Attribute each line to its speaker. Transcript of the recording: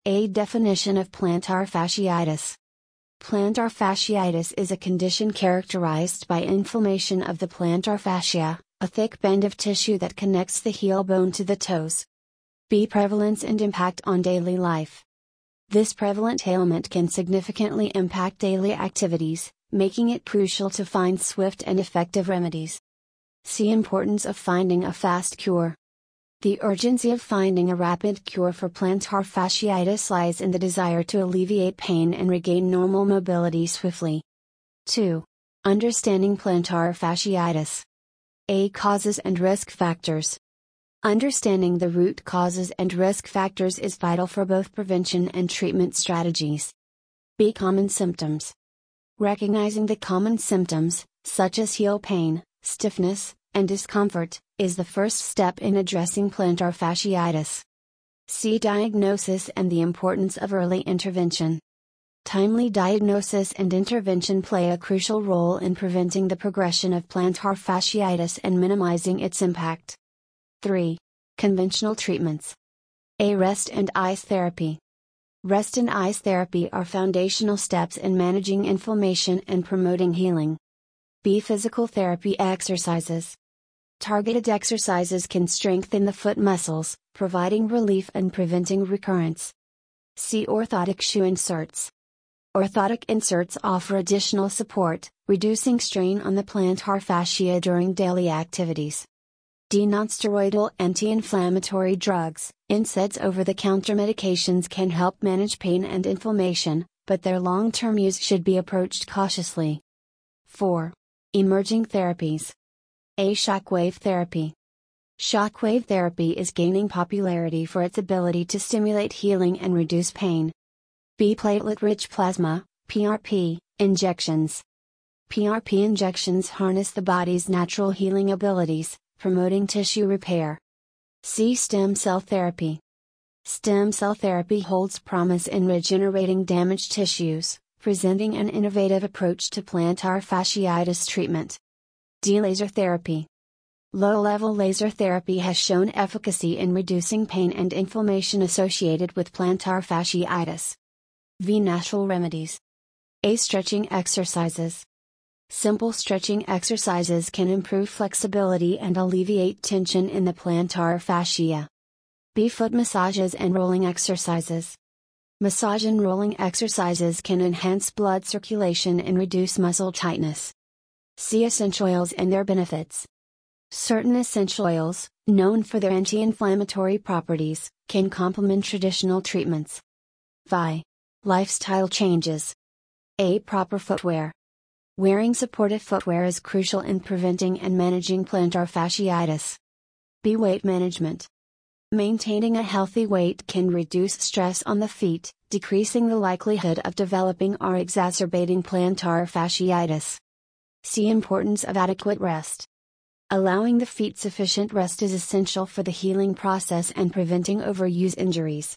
Speaker 1: A definition of plantar fasciitis. Plantar fasciitis is a condition characterized by inflammation of the plantar fascia, a thick band of tissue that connects the heel bone to the toes. B. Prevalence and impact on daily life. This prevalent ailment can significantly impact daily activities, making it crucial to find swift and effective remedies. C. Importance of finding a fast cure. The urgency of finding a rapid cure for plantar fasciitis lies in the desire to alleviate pain and regain normal mobility swiftly. 2. Understanding plantar fasciitis. A. Causes and risk factors. Understanding the root causes and risk factors is vital for both prevention and treatment strategies. B. Common symptoms. Recognizing the common symptoms, such as heel pain, stiffness, and discomfort, is the first step in addressing plantar fasciitis. C. Diagnosis and the importance of early intervention. Timely diagnosis and intervention play a crucial role in preventing the progression of plantar fasciitis and minimizing its impact. 3. Conventional treatments. A. Rest and ice therapy. Rest and ice therapy are foundational steps in managing inflammation and promoting healing. B. Physical therapy exercises. Targeted exercises can strengthen the foot muscles, providing relief and preventing recurrence. C. Orthotic shoe inserts. Orthotic inserts offer additional support, reducing strain on the plantar fascia during daily activities. D. Nonsteroidal anti-inflammatory drugs. NSAIDs over-the-counter medications can help manage pain and inflammation, but their long-term use should be approached cautiously. 4. Emerging therapies. A. Shockwave therapy. Shockwave therapy is gaining popularity for its ability to stimulate healing and reduce pain. B. Platelet-rich plasma, PRP, injections. PRP injections harness the body's natural healing abilities, promoting tissue repair. C. Stem cell therapy. Stem cell therapy holds promise in regenerating damaged tissues, presenting an innovative approach to plantar fasciitis treatment. D. Laser therapy. Low-level laser therapy has shown efficacy in reducing pain and inflammation associated with plantar fasciitis. V. Natural remedies. A. Stretching exercises. Simple stretching exercises can improve flexibility and alleviate tension in the plantar fascia. B. Foot massages and rolling exercises. Massage and rolling exercises can enhance blood circulation and reduce muscle tightness. C. Essential oils and their benefits. Certain essential oils, known for their anti-inflammatory properties, can complement traditional treatments. V. Lifestyle changes. A. Proper footwear. Wearing supportive footwear is crucial in preventing and managing plantar fasciitis. B. Weight management. Maintaining a healthy weight can reduce stress on the feet, decreasing the likelihood of developing or exacerbating plantar fasciitis. C. Importance of adequate rest. Allowing the feet sufficient rest is essential for the healing process and preventing overuse injuries.